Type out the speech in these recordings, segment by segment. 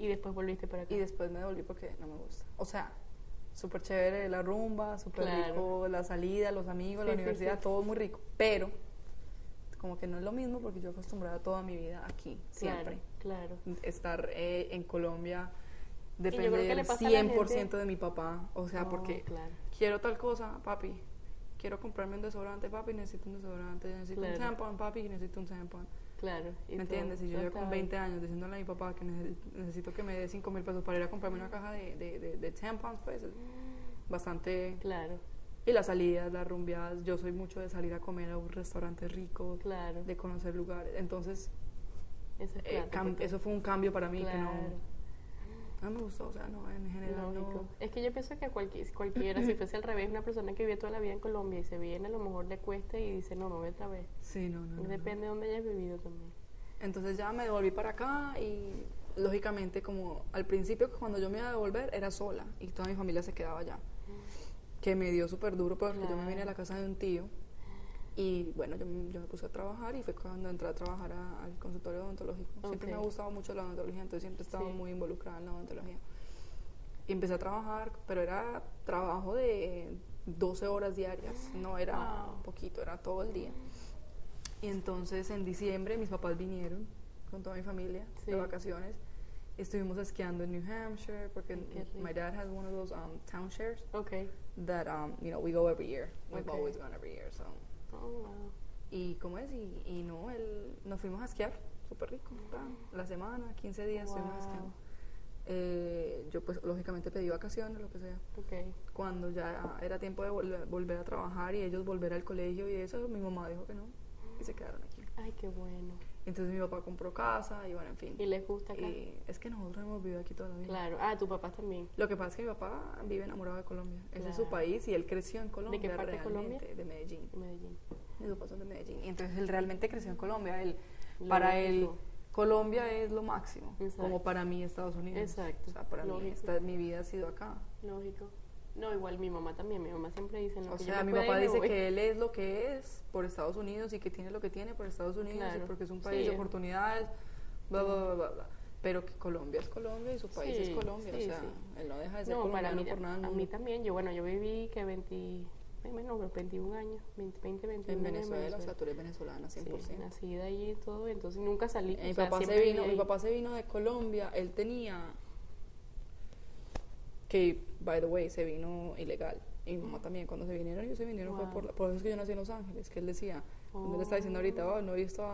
Y después volviste para acá. Y después me devolví porque no me gusta. O sea, súper chévere la rumba, súper rico la salida, los amigos, la universidad, todo muy rico. Pero como que no es lo mismo porque yo acostumbrada toda mi vida aquí, siempre. Claro. Estar en Colombia, Y yo creo que depender le pasa a la 100% gente... de mi papá. O sea, porque quiero tal cosa, papi. Quiero comprarme un desodorante, papi, necesito un desodorante. Necesito un tampón, papi, necesito un tampón. Claro. ¿Me entiendes? Y yo ya con 20 años diciéndole a mi papá que necesito que me dé 5,000 pesos para ir a comprarme una caja de tampons, pues bastante... Claro. Y las salidas, las rumbeadas, yo soy mucho de salir a comer a un restaurante rico, de conocer lugares. Entonces, eso fue un cambio para mí que no me gustó, o sea, no, en general no. Es que yo pienso que cualquiera, si fuese al revés, una persona que vive toda la vida en Colombia y se viene, a lo mejor le cuesta y dice, no voy otra vez. Sí, no. Depende de dónde hayas vivido también. Entonces ya me devolví para acá y lógicamente como al principio cuando yo me iba a devolver era sola y toda mi familia se quedaba allá. Que me dio súper duro porque yo me vine a la casa de un tío y bueno, yo me puse a trabajar y fue cuando entré a trabajar al consultorio odontológico. Siempre me ha gustado mucho la odontología, entonces siempre he estado muy involucrada en la odontología. Y empecé a trabajar, pero era trabajo de 12 horas diarias, no era poquito, era todo el día. Y entonces en diciembre mis papás vinieron con toda mi familia de vacaciones. Estuvimos esquiando en New Hampshire porque my dad has one of those town shares that we go every year. We've always gone every year. So. Oh, wow. Y cómo es y no, nos fuimos a esquiar, súper rico. La semana, 15 días estuvimos esquiando. Yo pues lógicamente pedí vacaciones, lo que sea. Cuando ya era tiempo de volver a trabajar y ellos volver al colegio y eso, mi mamá dijo que no y se quedaron aquí. Ay, qué bueno. Entonces mi papá compró casa y bueno, en fin. ¿Y les gusta acá? Es que nosotros hemos vivido aquí toda la vida. Claro. Tu papá también. Lo que pasa es que mi papá vive enamorado de Colombia. Ese es su país y él creció en Colombia. ¿De qué parte realmente, de Colombia? De Medellín. Medellín. Mis papás son de Medellín. Y entonces él realmente creció en Colombia. Para él, Colombia es lo máximo. Exacto. Como para mí Estados Unidos. Exacto. O sea, para mí mi vida ha sido acá. Lógico. No, igual mi mamá también. Mi mamá siempre dice... O sea, mi papá dice que él es lo que es por Estados Unidos y que tiene lo que tiene por Estados Unidos y porque es un país de oportunidades, bla, bla, bla, bla, bla. Pero que Colombia es Colombia y su país es Colombia. O sea, él no deja de ser colombiano por nada. A mí también. Yo viví que 21 años, 21 en Venezuela, o sea, tú eres venezolana 100%. Sí, nacida allí y todo, entonces nunca salí. Mi papá se vino de Colombia, él tenía... que, by the way, se vino ilegal. Y mi mamá también, cuando se vinieron, ellos se vinieron fue por eso es que yo nací en Los Ángeles, que él decía, cuando él está diciendo ahorita, no he visto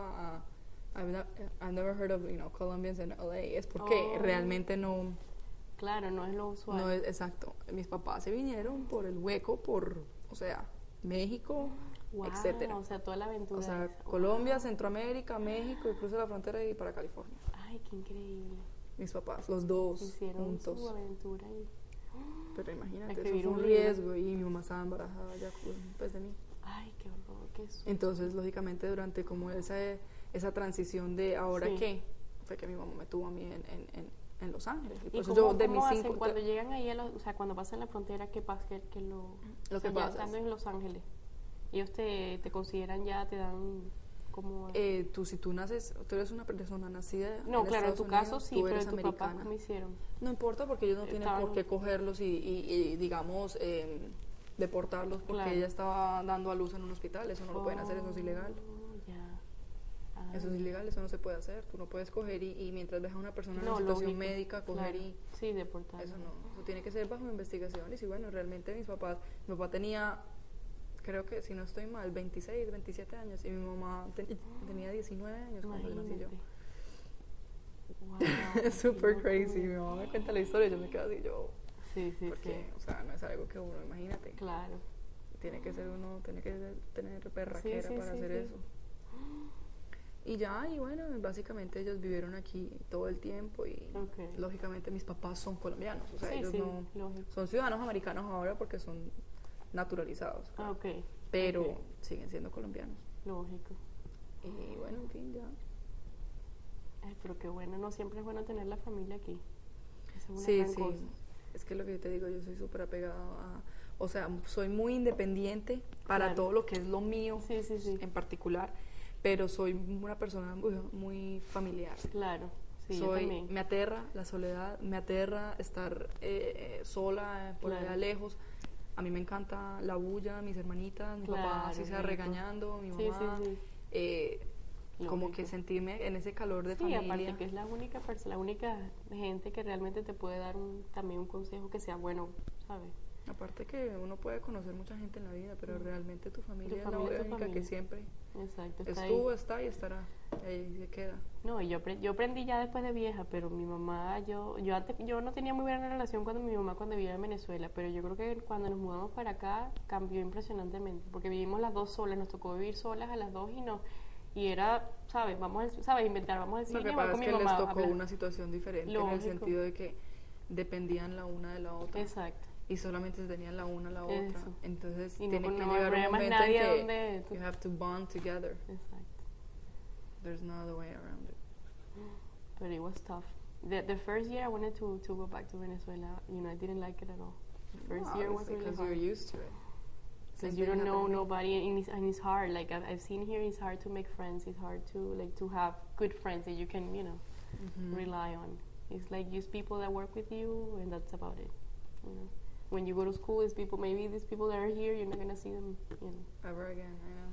I've never heard of, Colombians in LA, es porque realmente no... Claro, no es lo usual. No es, exacto. Mis papás se vinieron por el hueco, o sea, México, etcétera. O sea, toda la aventura. O sea, Colombia, Centroamérica, México, y cruza la frontera y para California. Ay, qué increíble. Mis papás, los dos hicieron juntos. Su aventura y... Pero imagínate, eso fue un riesgo y mi mamá estaba embarazada ya pues de mí. Ay, qué horror, qué susto. Entonces, lógicamente, durante como esa transición de ahora qué, fue que mi mamá me tuvo a mí en Los Ángeles. ¿Y cómo hacen cuando llegan ahí, o sea, cuando pasan la frontera, qué pasa? Lo que pasa estando en Los Ángeles, ellos te consideran ya, te dan... si tú naces, tú eres una persona nacida no, en claro, Estados en tu caso Unidos, sí, pero tus papás ¿cómo hicieron? No importa porque ellos no tienen por qué cogerlos y digamos, deportarlos porque ella estaba dando a luz en un hospital, eso no lo pueden hacer, eso es ilegal. Eso es ilegal, eso no se puede hacer, tú no puedes coger y mientras ves a una persona en una situación médica, coger sí, deportar. Eso no, eso tiene que ser bajo investigación y bueno, realmente mi papá tenía... creo que si no estoy mal, 26, 27 años y mi mamá tenía 19 años cuando nací yo. Wow, es super crazy. Mi mamá me cuenta la historia y yo me quedo así, porque, sí. o sea, no es algo que uno, imagínate. Claro. Tiene que tener perraquera para hacer eso. Y ya, y bueno, básicamente ellos vivieron aquí todo el tiempo y lógicamente mis papás son colombianos, o sea, ellos son ciudadanos americanos ahora porque son naturalizados, claro. Pero siguen siendo colombianos. Lógico. Y bueno, en fin, ya. Ay, pero qué bueno, no siempre es bueno tener la familia aquí. Esa es una gran cosa. Es que lo que yo te digo, yo soy súper apegada o sea, soy muy independiente para todo lo que es lo mío en particular, pero soy una persona muy familiar. Claro. Sí, yo también. Me aterra la soledad, me aterra estar sola, por allá Claro. lejos. A mí me encanta la bulla, mis hermanitas, mi papá Claro, así sea rico. regañando, mi Sí, mamá. sí, Como Lógico. que sentirme en ese calor de Sí, familia. aparte que es la única persona, la única gente que realmente te puede dar también un consejo que sea bueno, ¿sabes? Aparte que uno puede conocer mucha gente en la vida, pero realmente tu familia, familia es es tu la única que familia. siempre Exacto, está estuvo, ahí. está y estará. Ahí se queda. No, y yo aprendí ya después de vieja, pero mi mamá, yo no tenía muy buena relación cuando mi mamá cuando vivía en Venezuela, pero yo creo que cuando nos mudamos para acá cambió impresionantemente, porque vivimos las dos solas, nos tocó vivir solas a las dos y era, ¿sabes? ¿Sabes? Inventar, vamos al Lo cine, que voy pasa con es mi que les mamá a tocó hablar. una situación diferente en el Lógico. sentido de que dependían la una de la otra. Exacto. Y solamente tenían la una a la otra. Eso. Entonces Y no, tiene que no llegar un había más momento en nadie que donde you have to bond together. Exacto. There's no other way around it. But it was tough. The first year I wanted to go back to Venezuela, I didn't like it at all. The first year was really because you're hard. used to it. Same Because you thing don't know happened to me. nobody, and it's hard. Like I've seen here, it's hard to make friends. It's hard to have good friends that you can Mhm. rely on. It's like use people that work with you, and that's about it. When you go to school, it's people. Maybe these people that are here, you're not gonna see them. Ever again, I know.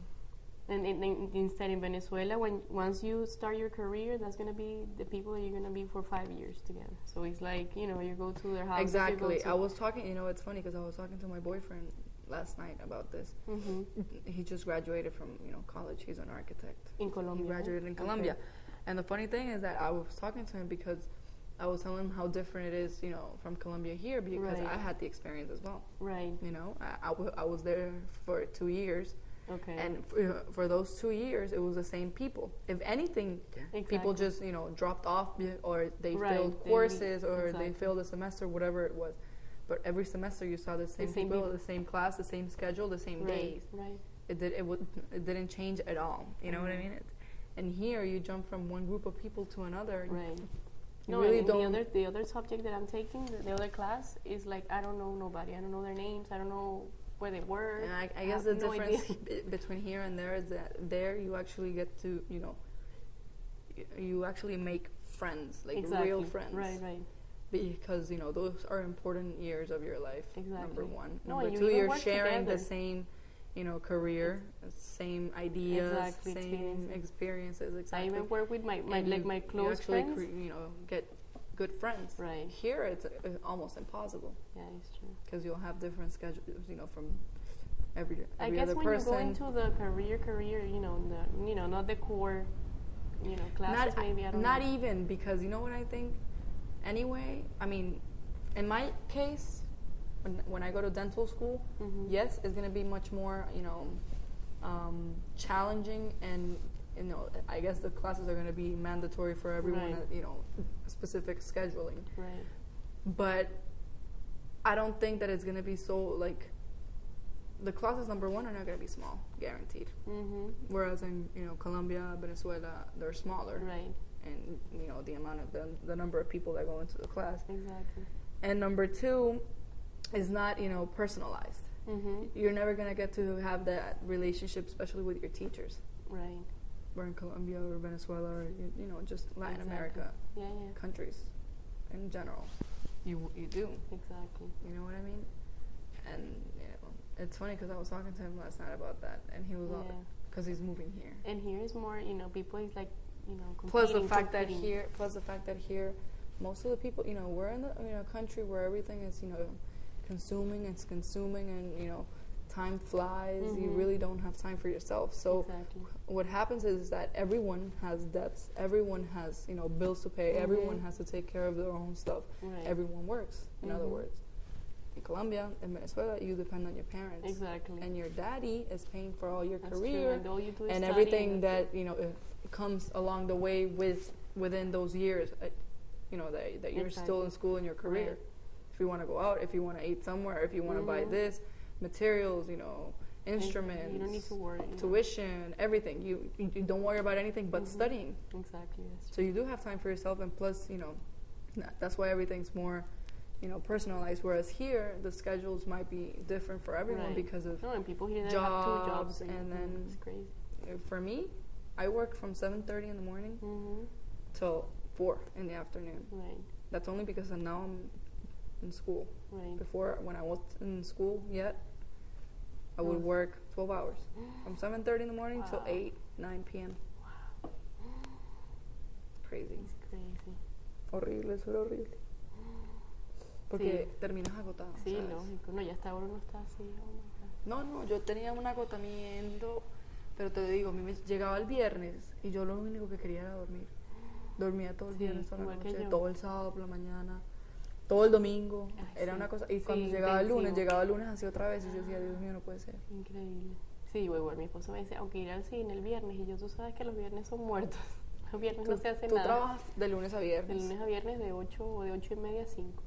And instead in Venezuela, once you start your career, that's gonna be the people that you're gonna be for 5 years together. So it's like you go to their house. Exactly. I was talking. It's funny because I was talking to my boyfriend last night about this. Mm-hmm. He just graduated from college. He's an architect. In Colombia. He graduated in Colombia. And the funny thing is that I was talking to him because I was telling him how different it is, from Colombia here because Right. I had the experience as well. Right. I was there for 2 years. Okay. And for those 2 years, it was the same people. If anything, people Exactly. just, dropped off or they Right, failed they courses or exactly. they failed a semester, whatever it was. But every semester you saw the same same people, people. the same class, the same schedule, the same days. Right. It didn't change at all. You know what I mean? And here you jump from one group of people to another. Right. You No, really and don't. the other subject that I'm taking, the other class, is like I don't know nobody. I don't know their names. I don't know where they were. And I I guess have the no difference idea. between here and there is that there you actually get to, you actually make friends, like Exactly. real friends. Right. Because, those are important years of your life, Exactly. number one. No, Number and you two, even you're work sharing together. the same, career, same ideas, Exactly, same experiences, exactly. I even work with my And my you close actually friends. get good friends. Right. Here, it's almost impossible Yeah, it's true. because you'll have different schedules, from every I every guess other when person. you go into the career, not the core, classes maybe I don't not know. even because you know what I think. Anyway, I mean, in my case, when I go to dental school, Mhm. yes, it's going to be much more, challenging, and I guess the classes are going to be mandatory for everyone. Right. Specific scheduling. Right. But I don't think that it's going to be so like. The classes, number one, are not going to be small, guaranteed. Mhm. Whereas in Colombia, Venezuela, they're smaller. Right. And the amount of the number of people that go into the class. Exactly. And number two is not personalized. Mhm. You're never gonna get to have that relationship, especially with your teachers. Right. We're in Colombia or Venezuela or just Latin Exactly. America Yeah. countries in general. You do. Exactly. You know what I mean? And it's funny because I was talking to him last night about that, and he was all Yeah. because he's moving here. And here is more, people is like, Plus the competing, fact that competing. here, most of the people, we're in a country where everything is, consuming, and time flies. You Mhm. really don't have time for yourself. So Exactly. what happens is that everyone has debts. Everyone has, bills to pay. Mhm. Everyone has to take care of their own stuff. Right. Everyone works. In other Mhm. words, in Colombia, in Venezuela, you depend on your parents. Exactly. And your daddy is paying for all your That's career true. And all you do is and study everything and that it comes along the way within those years, that you're still in school in your career. Right. If you want to go out, if you want to eat somewhere, if you want to buy Mhm. this, materials, instruments, You don't need to worry. tuition, everything. You don't worry about anything but Mhm. studying. Exactly. That's So you do have time for yourself, and plus, that's why everything's more, personalized. Whereas here, the schedules might be different for everyone Right. because of No, and people here that have 2 jobs, and then it's crazy. for me, I work from 7:30 in the morning Mhm. till 4 in the afternoon. Right. That's only because now I'm in school. Right. Before, when I wasn't in school yet, I would work 12 hours from 7:30 in the morning till 8, 9 p.m. Wow. Crazy. It's crazy. Horrible, eso era horrible. Porque terminas agotado. Sí, ¿sabes? lógico. No, ya hasta ahora uno está así. Oh my God. No, yo tenía un agotamiento, pero te digo, a mí me llegaba el viernes y yo lo único que quería era dormir. Dormía todo el viernes, toda la igual que noche, yo. todo el sábado por la mañana, todo el domingo. Ay, Era sí. una cosa. Y Sí, cuando llegaba el lunes así otra vez y yo decía, Dios mío, no puede ser. Increíble. Sí, igual mi esposo me dice, aunque ir al cine el viernes, y yo, tú sabes que los viernes son muertos. Los viernes no se hace Tú nada. trabajas de lunes a viernes. De lunes a viernes de 8 o de 8:30 a 5.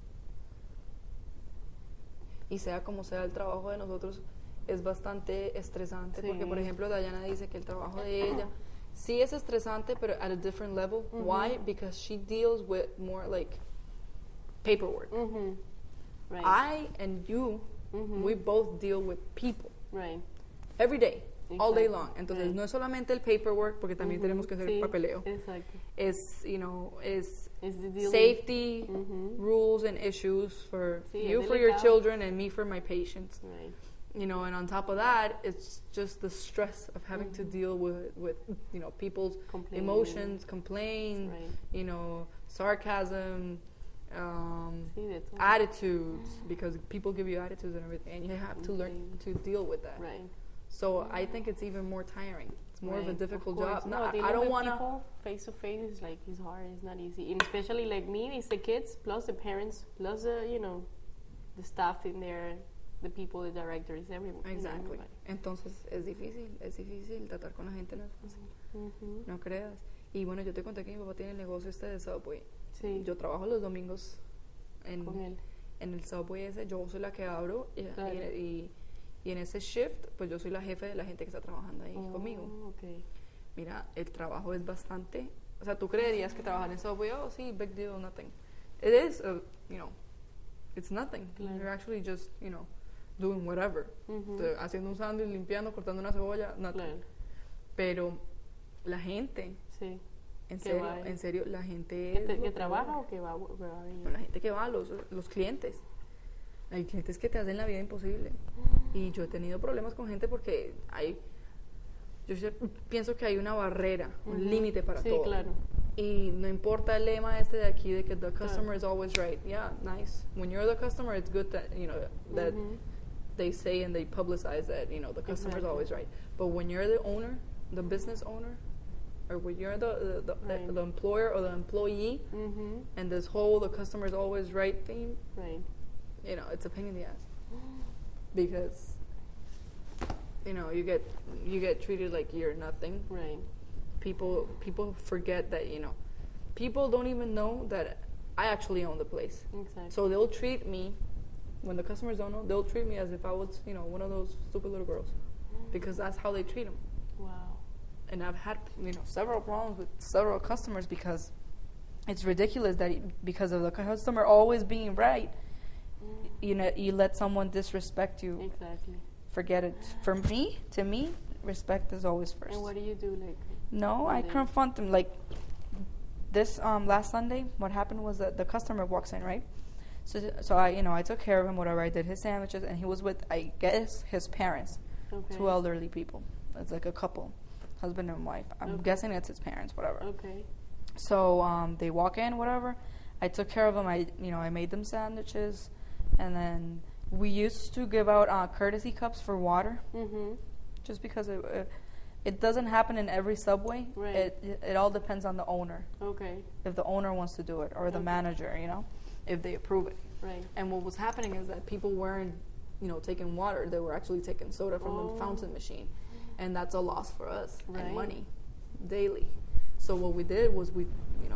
Y sea como sea, el trabajo de nosotros es bastante estresante. Sí. Porque, por ejemplo, Dayana dice que el trabajo de ella sí es estresante, pero at a different level. Why? Because she deals with more like paperwork. Right. I and you, we both deal with people Right. every day, all day Exacto. long. Entonces, Right. no es solamente el paperwork, porque también tenemos que hacer Sí, papeleo. Exacto. Es, es Es the dealing- safety rules and issues for Sí, you es for your delicado. children and me for my patients. Right. And on top of that, it's just the stress of having to deal with people's Complaining. emotions, complaints, Right. Sarcasm, Sí, de todo. attitudes, because people give you attitudes and everything, and you have to learn to deal with that. Right. So I think it's even more tiring. It's more of a Right, difficult course. job. No, I dealing don't with want to. people face to face is like it's hard. It's not easy, and especially like me, it's the kids plus the parents plus the the staff in there, the people, the directors, everyone. Exactly. Entonces es difícil tratar con la gente, no es fácil. No creas. Y bueno, yo te conté que mi papá tiene el negocio de Subway. Sí. Yo trabajo los domingos Con él. en el Subway ese, yo soy la que abro Claro. y en ese shift, pues yo soy la jefe de la gente que está trabajando ahí conmigo. Okay. Mira, el trabajo es bastante, o sea, tú creerías que trabajar en Subway, oh sí, big deal, nothing. It is, it's nothing. Claro. You're actually just, doing whatever. Haciendo un sándwich, limpiando, cortando una cebolla, nothing. Claro. Pero la gente, Sí. en Que serio, va ahí. en serio, la gente ¿Que, es lo que peor. trabaja o que va a venir? La gente que va, los clientes. Hay clientes que te hacen la vida imposible. Y yo he tenido problemas con gente porque pienso que hay una barrera, un límite para Sí, todo. claro. Y no importa el lema este de aquí de que the customer is always right. Yeah, nice. When you're the customer, it's good that, that they say and they publicize that, the customer is Exactly. always right. But when you're the owner, the business owner, or when you're Right. the employer or the employee, and this whole the customer is always right theme, Right. it's a pain in the ass. Because, you get treated like you're nothing. Right. People forget that, people don't even know that I actually own the place. Exactly. So they'll treat me, when the customers don't know, they'll treat me as if I was, one of those stupid little girls. Because that's how they treat them. Wow. And I've had, several problems with several customers because it's ridiculous that because of the customer always being right, you let someone disrespect you. Exactly. Forget it. To me, respect is always first. And what do you do? Like. No, I They- confront them. Like this last Sunday, what happened was that the customer walks in, right? So I took care of him, whatever. I did his sandwiches, and he was with, I guess, his parents, Okay. 2 elderly people. It's like a couple, husband and wife. I'm Okay. guessing it's his parents, whatever. Okay. So they walk in, whatever. I took care of them. I made them sandwiches, and then we used to give out courtesy cups for water, just because it doesn't happen in every Subway. Right. It all depends on the owner. Okay. If the owner wants to do it, or the Okay. manager, if they approve it. Right. And what was happening is that people weren't, taking water. They were actually taking soda from the fountain machine, and that's a loss for us Right. and money daily. So what we did was we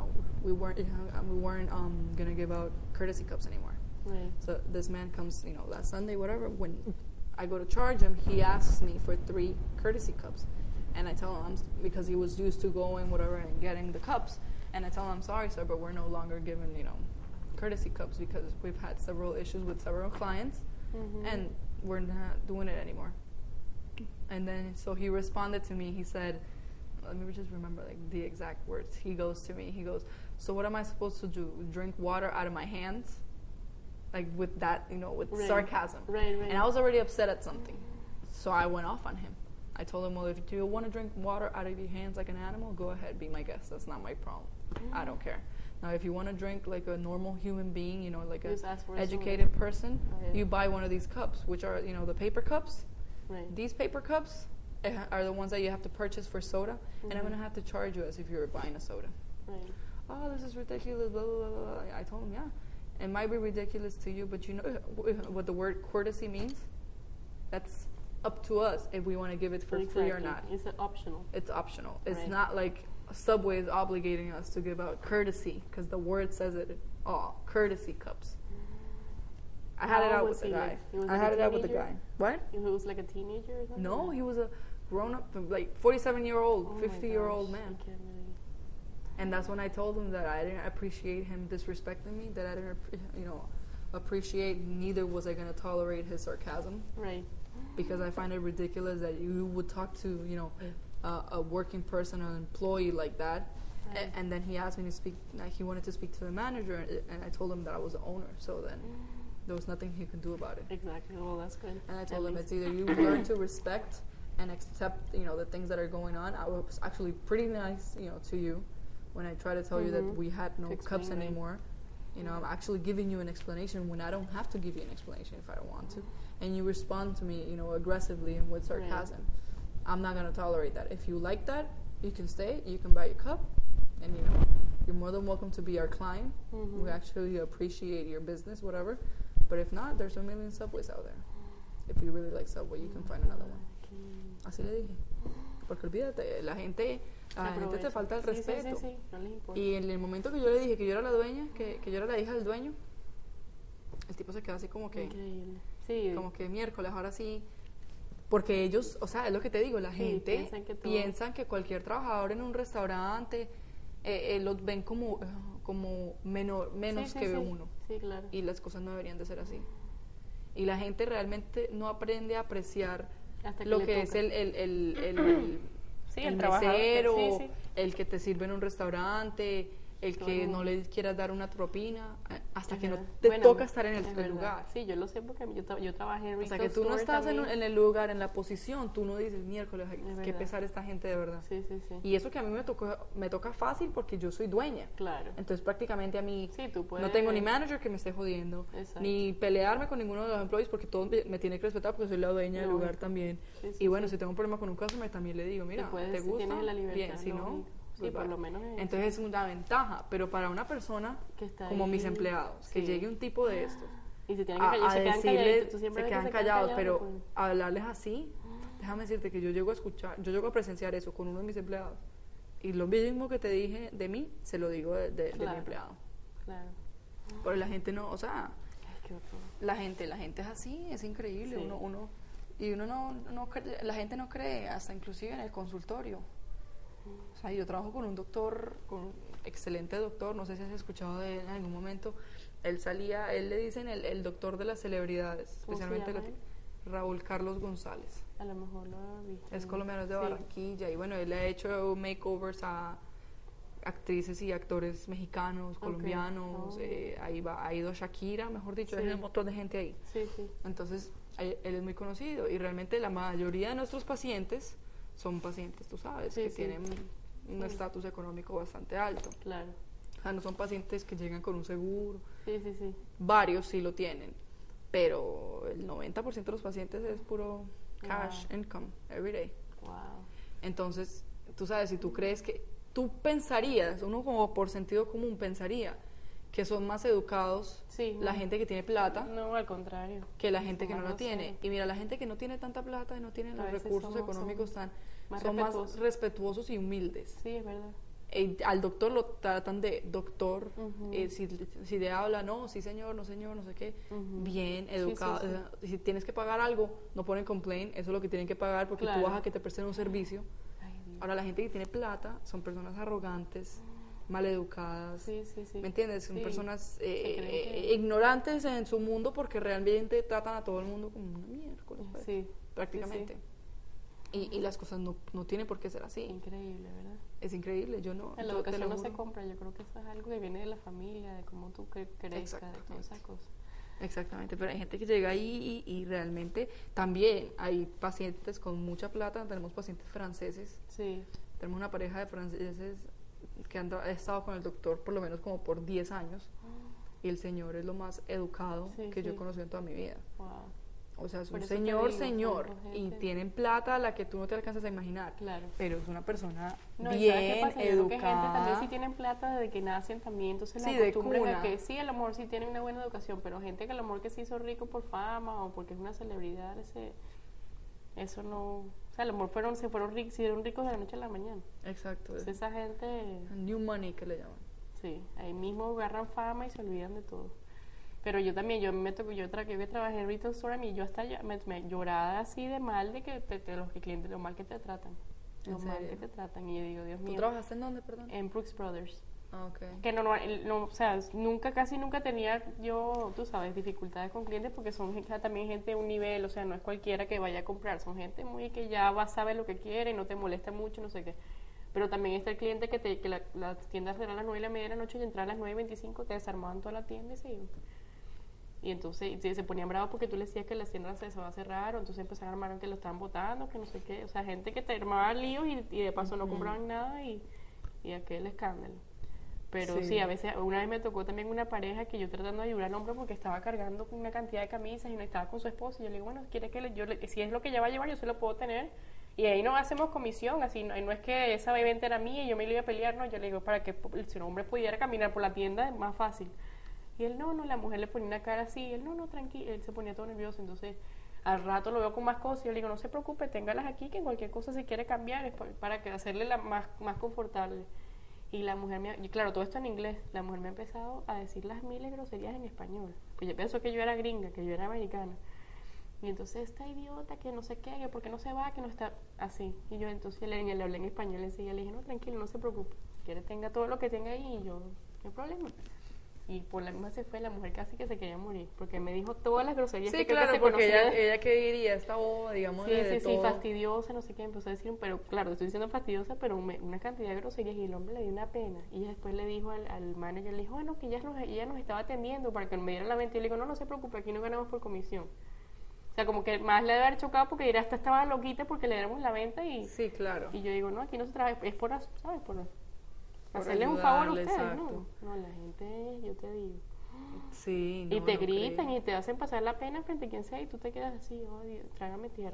weren't gonna give out courtesy cups anymore. Right. So this man comes, last Sunday, whatever. When I go to charge him, he asks me for 3 courtesy cups, and I tell him because he was used to going whatever and getting the cups, and I tell him I'm sorry, sir, but we're no longer giving courtesy cups because we've had several issues with several clients, and we're not doing it anymore. And then so he responded to me. He said, let me just remember like the exact words. He goes to me. He goes, So what am I supposed to do? Drink water out of my hands? Like with that, you know, with Right. sarcasm. Right. And I was already upset at something. So I went off on him. I told him, well, if you want to drink water out of your hands like an animal, go ahead, be my guest. That's not my problem. I don't care. Now, if you want to drink like a normal human being, you know, like an Just ask for a educated person, Right. you buy one of these cups, which are, you know, the paper cups. Right. These paper cups are the ones that you have to purchase for soda, and I'm going to have to charge you as if you were buying a soda. Right. Oh, this is ridiculous, blah, blah, blah, blah. I told him, yeah, it might be ridiculous to you, but you know what the word courtesy means? That's up to us if we want to give it for free or not. It's optional. It's optional. It's Right. not like Subway is obligating us to give out courtesy, because the word says it all. Courtesy cups. I had it How out was with the he, guy. like, he was I like had a it out with the teenager? guy. What? If it was like a teenager or something? No, he was a grown-up, like 47-year-old, Oh my 50-year-old gosh, man. I can't believe. And that's when I told him that I didn't appreciate him disrespecting me, that I didn't, you know, appreciate, neither was I going to tolerate his sarcasm, Right. because I find it ridiculous that you would talk to, you know, a working person, an employee like that. Right. And then he asked me to speak, like he wanted to speak to the manager, and I told him that I was the owner, so then there was nothing he could do about it. Exactly. Well, that's good. And I At told him least. it's either you learn to respect and accept, you know, the things that are going on. I was actually pretty nice, you know, to you when I try to tell you that Mhm. we had no To cups explain, right. anymore. You know, I'm actually giving you an explanation when I don't have to give you an explanation if I don't want to. And you respond to me, you know, aggressively and with Right. sarcasm. I'm not going to tolerate that. If you like that, you can stay, you can buy your cup, and, you know, you're more than welcome to be our client. Mhm. We actually appreciate your business, whatever. But if not, there's a million Subways out there. If you really like Subway, you can find another one. Así le dije. Porque olvídate, la gente te falta el respeto. Sí, no les importa. Y en el momento que yo le dije que yo era la dueña, que yo era la hija del dueño, el tipo se quedó así como que, Increíble. Sí. como que miércoles, ahora sí. Porque ellos, o sea, es lo que te digo, la Sí, gente piensan que todo- cualquier trabajador en un restaurante los ven como, menos Sí, sí, que sí. uno. Sí, claro. Y las cosas no deberían de ser así. Y la gente realmente no aprende a apreciar Hasta que lo le que es toca. Sí, el el trabajador que- mesero, sí, sí. el que te sirve en un restaurante, el que Claro. no le quieras dar una propina, hasta Es que no verdad. te Bueno, toca estar en es el verdad. lugar. Sí, yo lo sé porque yo trabajé en O sea, retail que tú no store estás también. en el lugar, en la posición, tú no dices miércoles, ay, Es qué verdad. pesar esta gente de verdad. Sí, sí, sí. Y eso que a mí me toca fácil porque yo soy dueña. Claro. Entonces prácticamente a mí Sí, tú puedes. no tengo ni manager que me esté jodiendo, Exacto. ni pelearme con ninguno de los employees porque todos me tienen que respetar porque soy la dueña del Lógico. lugar también. Sí, sí, Y bueno, sí. si tengo un problema con un customer también le digo, mira, puedes, ¿te si gusta? tienes la libertad, Bien, si no, lógico. Sí, pues por vale. lo menos es- Entonces es una ventaja, pero para una persona Que está como ahí, mis empleados, que sí. llegue un tipo de estos Y se tienen que callar, se quedan decirles, calladitos. Tú siempre se ves que quedan callados, pero pues. hablarles así, déjame decirte que yo llego a escuchar, yo llego a presenciar eso con uno de mis empleados. Y lo mismo que te dije de mí, se lo digo de mi Claro. empleado. Claro. Pero la gente no, o sea, Ay, qué horror. la gente es así, es increíble. Sí. Uno no cree, la gente no cree, hasta inclusive en el consultorio. O sea, yo trabajo con un doctor, con un excelente doctor, no sé si has escuchado de él en algún momento. Él le dicen el doctor de las celebridades, ¿Cómo se especialmente llama él? Raúl Carlos González. A lo mejor lo he visto. Es colombiano, es de Sí. Barranquilla, y bueno, él ha hecho makeovers a actrices y actores mexicanos, Ok. colombianos, Oh. ha ido Shakira, mejor dicho, Sí. hay un montón de gente ahí. Sí, sí. Entonces, él es muy conocido y realmente la mayoría de nuestros pacientes son pacientes, tú sabes, Sí, que sí. tienen un Sí. estatus económico bastante alto. Claro. O sea, no son pacientes que llegan con un seguro, Sí, sí, sí. varios sí lo tienen, pero el 90% de los pacientes es puro cash Wow. income every day. Wow. Entonces, tú sabes, si tú crees que, tú pensarías, uno como por sentido común pensaría que son más educados Sí, la no. gente que tiene plata No, al contrario. que la gente que Son no más la tiene. groseros. Y mira, la gente que no tiene tanta plata y no tiene A los veces recursos somos- económicos más son más respetuosos. respetuosos y humildes. Sí, es verdad. Al doctor lo tratan de doctor, Ujú. si le habla, no, sí señor, no señor, no sé qué, Ujú. bien, Sí, educado. sí, sí. O sea, si tienes que pagar algo, no ponen complaint, eso es lo que tienen que pagar porque tú Claro. vas a que te presten un servicio. Ay, Dios. Ahora, la gente que tiene plata son personas arrogantes, maleducadas. Sí, sí, sí. ¿Me entiendes? Son Sí. personas Se creen que- ignorantes en su mundo porque realmente tratan a todo el mundo como una miércoles, pues, Sí. prácticamente. Sí, Y las cosas no tienen por qué ser así. Increíble, ¿verdad? Es increíble, yo no... La yo te educación lo no se juro. compra, yo creo que eso es algo que viene de la familia, de cómo tú crezcas, de todas esas cosas. Exactamente, pero hay gente que llega ahí y realmente también hay pacientes con mucha plata, tenemos pacientes franceses, Sí, tenemos una pareja de franceses que han estado con el doctor por lo menos como por 10 años y el señor es lo más educado Sí, que yo he sí. conocido en toda mi vida. wow. O sea, es Por un eso te señor, digo, señor, son y gente- tienen plata a la que tú no te alcanzas a imaginar, Claro. pero es una persona No, ¿y sabes qué bien pasa? Yo creo que gente también educada. sí tienen plata desde que nacen también, entonces Sí, la de acostumbran a cuna. que sí, a lo mejor sí tienen una buena educación, pero gente que a lo mejor que se hizo rico por fama o porque es una celebridad, eso no, o sea, a lo mejor se hicieron ricos de la noche a la mañana. Exacto, Entonces esa gente, new money que le llaman. sí, ahí mismo agarran fama y se olvidan de todo. Pero yo también, yo trabajé en retail store y yo hasta me lloraba así de mal de que los clientes, lo mal que te tratan. ¿En Lo mal serio? que te tratan. Y yo digo, Dios ¿Tú mío. trabajaste en dónde, perdón? En Brooks Brothers. Ah, ok. Que o sea, casi nunca tenía yo, tú sabes, dificultades con clientes porque son también gente de un nivel, o sea, no es cualquiera que vaya a comprar, son gente muy que ya sabe lo que quiere, no te molesta mucho, no sé qué. Pero también está el cliente que la tienda cerraba a las 9:30 de la noche y entraba a las 9:25, te desarmaban toda la tienda y se iban. Y entonces se ponían bravos porque tú le decías que la tienda se va a cerrar, o entonces empezaron a armar que lo estaban botando, que no sé qué. O sea, gente que te armaba líos y de paso no compraban nada y aquel escándalo. Pero sí, a veces, una vez me tocó también una pareja que yo tratando de ayudar al hombre porque estaba cargando una cantidad de camisas y no estaba con su esposa. Y yo le digo, bueno, quiere que si es lo que ella va a llevar, yo se lo puedo tener. Y ahí no hacemos comisión, así no es que esa venta era mía y yo me lo iba a pelear, no. Yo le digo, para que si un hombre pudiera caminar por la tienda es más fácil. Y él, no, la mujer le ponía una cara así, y él, no, tranquilo, él se ponía todo nervioso, entonces al rato lo veo con más cosas, y yo le digo, no se preocupe, téngalas aquí, que cualquier cosa se quiere cambiar, es para que hacerle más confortable. Y la mujer y claro, todo esto en inglés, la mujer me ha empezado a decir las miles groserías en español, pues yo pensó que yo era gringa, que yo era americana. Y entonces esta idiota que no sé qué, que por qué no se va, que no está así. Y yo entonces le hablé en español enseguida, le dije, no, tranquilo, no se preocupe, si quiere tenga todo lo que tenga ahí y yo, no hay problema. Y por la misma se fue, la mujer casi que se quería morir, porque me dijo todas las groserías Sí, que creo claro, que se porque conocía. ella qué diría, esta boba, digamos, Sí, de sí, todo. fastidiosa, no sé qué, empezó a decir, pero claro, estoy diciendo fastidiosa, pero una cantidad de groserías y el hombre le dio una pena. Y ella después le dijo al manager, le dijo, bueno, que ella nos estaba atendiendo para que me diera la venta. Y yo le digo, no se preocupe, aquí no ganamos por comisión. O sea, como que más le debe haber chocado porque dirá, esta estaba loquita porque le damos la venta Sí, claro. y yo digo, no, aquí no se trabaja, es por, ¿sabes? Por hacerle un ayudarle, favor a ustedes, exacto. ¿no? No, la gente, yo te digo. Sí, no, Y te no gritan creo. y te hacen pasar la pena frente a quien sea y tú te quedas así, oye, trágame tierra.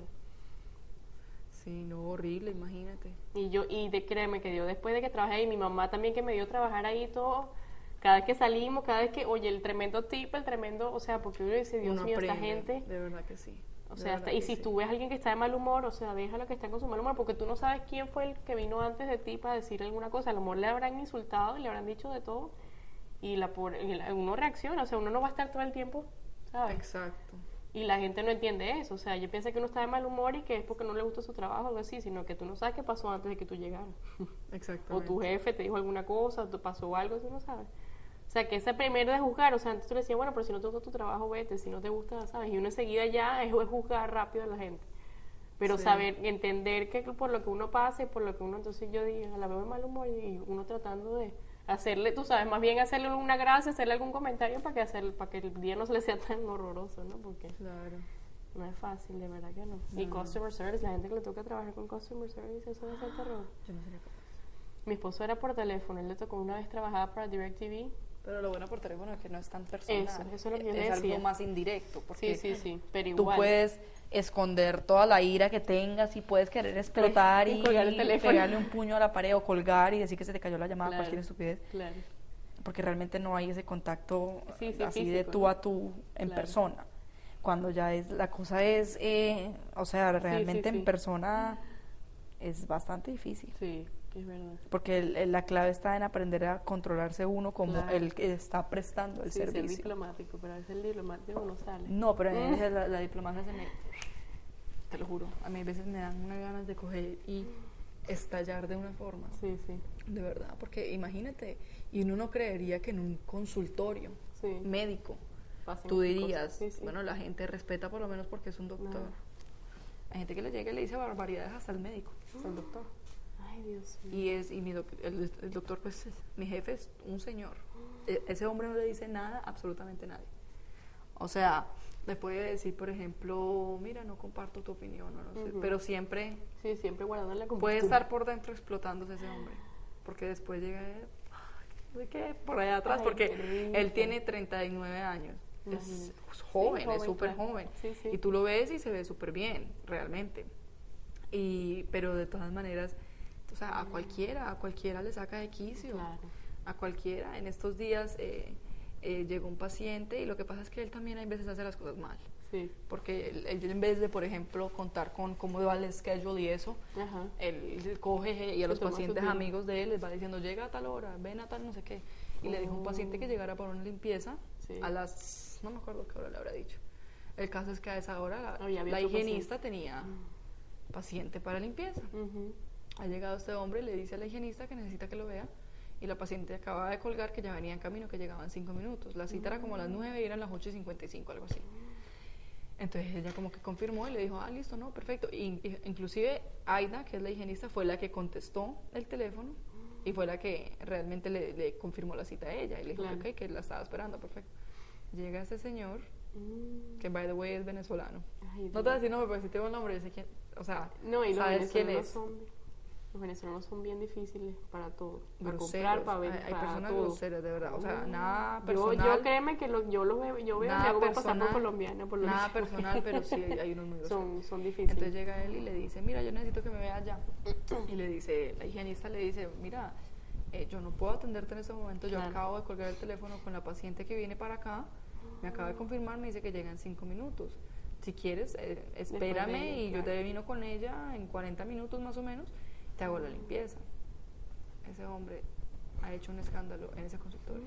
Sí, no, horrible, imagínate. Créeme que yo después de que trabajé ahí, mi mamá también que me dio trabajar ahí todo, cada vez que salimos, cada vez que, oye, el tremendo tip, o sea, porque uno dice, Dios Uno mío, esta aprende, gente, de verdad que sí. o de sea, verdad y que si sí. tú ves a alguien que está de mal humor, o sea, déjalo que está con su mal humor, porque tú no sabes quién fue el que vino antes de ti para decir alguna cosa, a lo mejor le habrán insultado y le habrán dicho de todo, y uno reacciona, o sea, uno no va a estar todo el tiempo, ¿sabes? Exacto. Y la gente no entiende eso, o sea, yo pienso que uno está de mal humor y que es porque no le gusta su trabajo o algo así, sino que tú no sabes qué pasó antes de que tú llegaras. Exactamente. O tu jefe te dijo alguna cosa, o te pasó algo, tú no sabes. O sea, que ese primero de juzgar, o sea, antes tú le decías, bueno, pero si no te gusta tu trabajo, vete, si no te gusta, ¿sabes? Y uno enseguida ya es juzgar rápido a la gente. Pero Sí. saber, entender que por lo que uno pasa y por lo que uno, entonces yo digo, la veo de mal humor y uno tratando de hacerle, tú sabes, más bien hacerle una gracia, hacerle algún comentario para que el día no se le sea tan horroroso, ¿no? Porque Claro. no es fácil, de verdad que no. Y customer service, la gente que le toca trabajar con customer service, eso va a ser terror. Yo no sería capaz. Mi esposo era por teléfono, él le tocó una vez trabajar para DirecTV. Pero lo bueno por teléfono es que no es tan personal. Eso es lo que yo le es decía. algo más indirecto. Porque Sí, pero tú igual. puedes esconder toda la ira que tengas y puedes querer explotar Y y colgar el teléfono. pegarle un puño a la pared o colgar y decir que se te cayó la llamada, Claro, cualquier estupidez. Claro. Porque realmente no hay ese contacto Sí, así de físico, tú ¿no? a tú en Claro. persona. Cuando ya la cosa es, o sea, realmente sí. en persona es bastante difícil. Sí, es verdad. Porque la clave está en aprender a controlarse uno como Claro. el que está prestando el Sí, ser servicio. diplomático, pero a veces el diplomático no sale. No, pero a mí la diplomacia se me... Te lo juro, a mí a veces me dan unas ganas de coger y estallar de una forma. Sí. De verdad, porque imagínate, y uno no creería que en un consultorio Sí. médico Pasan tú esas dirías, cosas. Sí. bueno, la gente respeta por lo menos porque es un doctor. No. Hay gente que le llega y le dice barbaridades hasta el médico, hasta el doctor. Ay, Dios mío. El doctor, pues, mi jefe es un señor. Ese hombre no le dice nada, absolutamente nadie. O sea, le puede decir, por ejemplo, mira, no comparto tu opinión, no sé, pero siempre Sí, siempre guardando la puede compostura. estar por dentro explotándose ese hombre. Porque después llega, ¿de qué? Por allá atrás, Ay, porque qué rico. él tiene 39 años. Es Imagínate. joven, Sí, es súper claro. joven. Sí, sí. Y tú lo ves y se ve súper bien, realmente. Pero de todas maneras, o sea, a cualquiera le saca de quicio. Claro. A cualquiera. En estos días llegó un paciente y lo que pasa es que él también a veces hace las cosas mal. Sí. Porque él en vez de, por ejemplo, contar con cómo va el schedule y eso, Ajá. él coge y a Se los toma su pacientes tiempo. amigos de él les va diciendo, llega a tal hora, ven a tal no sé qué. Y le dijo a un paciente que llegara para una limpieza Sí. a las, no me acuerdo qué hora le habrá dicho. El caso es que a esa hora Oh, ya había la otro higienista tenía paciente para limpieza. Ujú. Ha llegado este hombre, le dice a la higienista que necesita que lo vea y la paciente acaba de colgar que ya venía en camino, que llegaba en 5 minutos. La cita era como a las 9 y eran las 8:55, algo así. Entonces ella como que confirmó y le dijo, listo, no, perfecto. Inclusive Aida, que es la higienista, fue la que contestó el teléfono y fue la que realmente le confirmó la cita a ella. Y le dijo Claro. que, ok, que la estaba esperando, perfecto. Llega ese señor, Mm. que by the way es venezolano. Ay, No te voy a Dios. decir nombre, pero si tengo el nombre, yo sé quién, o sea, No, y los sabes quién venezolanos es. los venezolanos son bien difíciles para todo. Para Groseros. comprar, para vender, Hay para personas todo. groseras, de verdad. O sea, nada Yo personal. créeme que yo los veo, yo veo y me nada hago pasar por personal, colombiana. Por lo nada menos. personal, pero sí hay unos muy groseros. son difíciles. Entonces llega él y le dice, mira, yo necesito que me veas ya. Y le dice, la higienista le dice, mira, yo no puedo atenderte en este momento, yo Claro. acabo de colgar el teléfono con la paciente que viene para acá, me acaba de confirmar, me dice que llega en 5 minutos. Si quieres, espérame de ella, y yo claro. te vino con ella en 40 minutos más o menos, te hago la limpieza. Ese hombre ha hecho un escándalo en ese consultorio.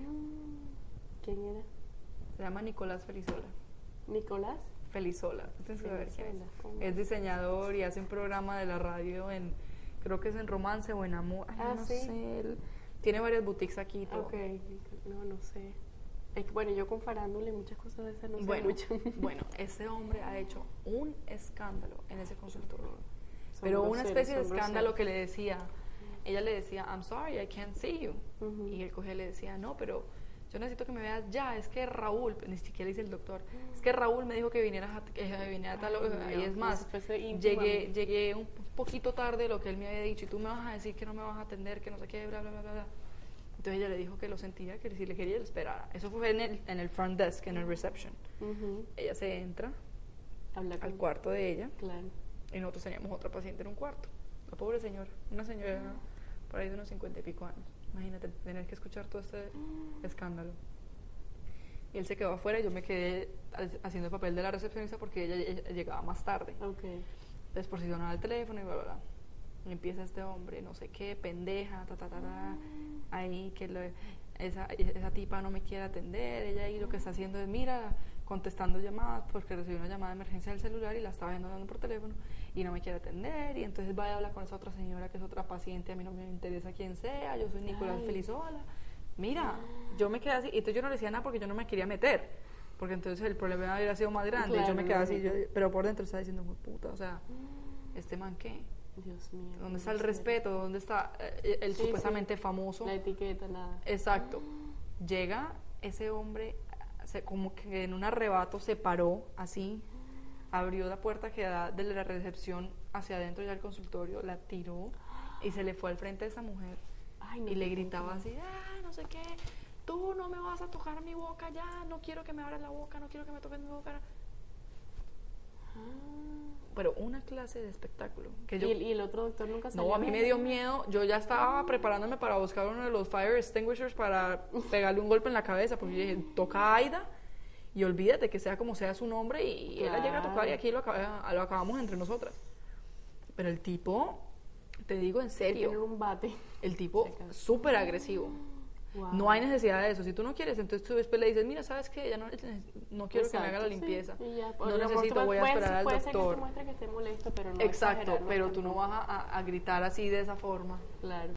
¿Quién era? Se llama Nicolás Felizola. ¿Nicolás? Felizola, tienes que ver quién es. Felizola, ¿cómo? Es diseñador y hace un programa de la radio creo que es en Romance o en Amor. Ay, Ah, no ¿sí? sé. Tiene varias boutiques aquí y todo. Ok, no sé. Es que, bueno, yo con farándula y muchas cosas de esas no sé Bueno, mucho. bueno, ese hombre ha hecho un escándalo en ese consultorio. Son Pero una groseros, especie de son escándalo groseros. que le decía, ella le decía, I'm sorry, I can't see you. Ujú. Y él cogía y le decía, no, pero yo necesito que me veas ya, es que Raúl, ni siquiera dice el doctor, es que Raúl me dijo que vinieras que viniera a tal Ay, hora. Y Dios, es más, como si fuese íntimo a mí. llegué un poquito tarde de lo que él me había dicho y tú me vas a decir que no me vas a atender, que no sé qué, bla, bla, bla, bla. Entonces ella le dijo que lo sentía, que si le quería, le esperara. Eso fue en el front desk, en el reception. Ujú. Ella se entra Habla al con- cuarto de ella Claro. y nosotros teníamos otra paciente en un cuarto. La pobre señora, una señora por ahí de unos 50 y pico años. Imagínate tener que escuchar todo este escándalo. Y él se quedó afuera y yo me quedé haciendo el papel de la recepcionista porque ella llegaba más tarde. Ok. Entonces por si sonaba el teléfono y bla, bla, bla. Y empieza este hombre, no sé qué, pendeja, ahí que esa tipa no me quiere atender, ella ahí lo que está haciendo es, mira, contestando llamadas porque recibió una llamada de emergencia del celular y la estaba viendo hablando por teléfono y no me quiere atender y entonces va a hablar con esa otra señora que es otra paciente, a mí no me interesa quién sea, yo soy Nicolás Ay. Felizola. Mira, yo me quedé así, y entonces yo no le decía nada porque yo no me quería meter, porque entonces el problema habría sido más grande, y yo Claro, me quedé así, lógico. pero por dentro estaba diciendo, puta, o sea, este man qué, Dios mío. ¿dónde está el no sé. respeto? ¿Dónde está el Sí, supuestamente sí. famoso? La etiqueta, nada. Exacto. Llega ese hombre, como que en un arrebato se paró así, abrió la puerta que da de la recepción hacia adentro ya del consultorio, la tiró y se le fue al frente de esa mujer Ay, no y le te gritaba puedo así, no sé qué, tú no me vas a tocar mi boca ya, no quiero que me abras la boca, no quiero que me toques mi boca. Pero una clase de espectáculo que yo... ¿Y el otro doctor nunca salió? No, a mí me dio miedo. Yo ya estaba preparándome para buscar uno de los fire extinguishers para pegarle un golpe en la cabeza, porque yo dije, toca a Aida y olvídate que sea como sea su nombre y él la llega a tocar y aquí lo acabamos entre nosotras. Pero el tipo, te digo en Tener serio, un bate. el tipo súper agresivo. Wow. No hay necesidad de eso. Si tú no quieres, entonces tú después le dices, mira, ¿sabes qué? Ya no quiero que me haga la Exacto, sí, limpieza. y ya, No a lo mejor necesito, voy a esperar al puede ser que doctor. te muestre que esté molesto, pero no Exacto, exagerar, pero tú no tampoco. vas a gritar así de esa forma. Claro.